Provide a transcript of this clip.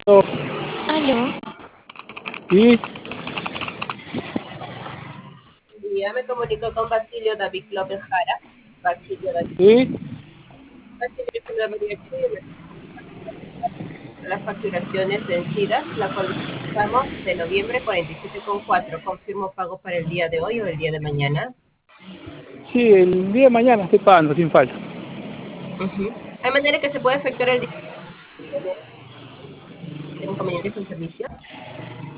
Oh, Aló, sí, Ya me comunico con Basilio David López Jara. sí, Basilio es una variación de las facturaciones vencidas, la cual estamos de noviembre 47,4. Confirmo pago para el día de hoy o el día de mañana. sí, el día de mañana estoy pagando sin falta. Ujú. Hay manera que se pueda efectuar el día. ¿Tengo inconvenientes con el servicio?